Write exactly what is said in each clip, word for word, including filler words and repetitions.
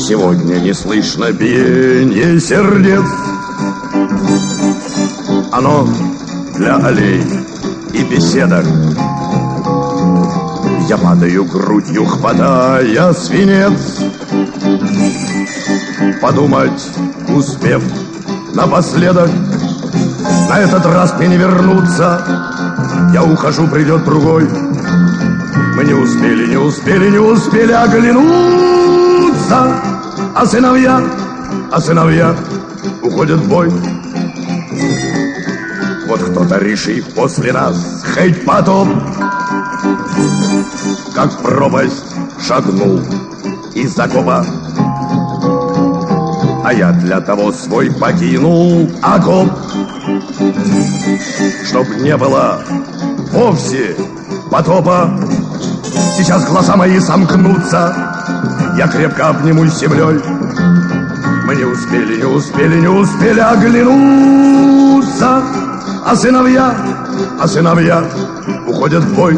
Сегодня не слышно биение сердец. Оно для аллей и беседок. Я падаю грудью, хватая свинец. Подумать, успев напоследок, на этот раз мне не вернуться. Я ухожу, придет другой. Мы не успели, не успели, не успели оглянуться. А сыновья, а сыновья уходят в бой. Вот кто-то решит после нас хоть потоп, как в пропасть шагнул из окопа. А я для того свой покинул окоп, чтоб не было вовсе потопа. Сейчас глаза мои сомкнутся, я крепко обнимусь с землей. Мы не успели, не успели, не успели оглянуться. А сыновья, а сыновья уходят в бой.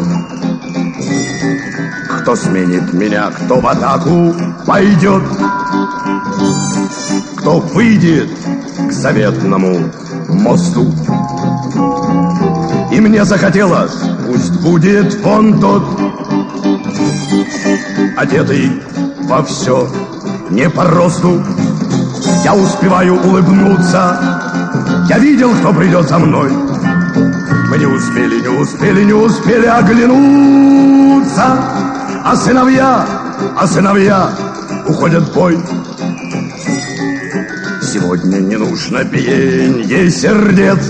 Кто сменит меня, кто в атаку пойдет, кто выйдет к заветному мосту. И мне захотелось, пусть будет вон тот, одетый во все не по росту. Я успеваю улыбнуться, я видел, кто придет за мной. Мы не успели, не успели, не успели оглянуться. А сыновья, а сыновья уходят в бой. Сегодня не нужно биение сердец.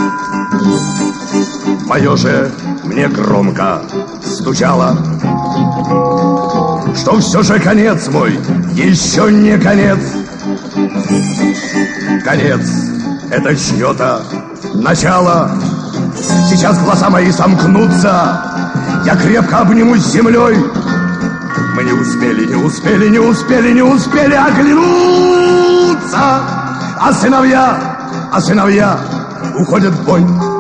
Мое же мне громко стучало, что все же конец мой еще не конец. Конец — это чье-то начало. Сейчас глаза мои сомкнутся, я крепко обнимусь с землей. Мы не успели, не успели, не успели, не успели оглянуться. А сыновья, а сыновья уходят в бой.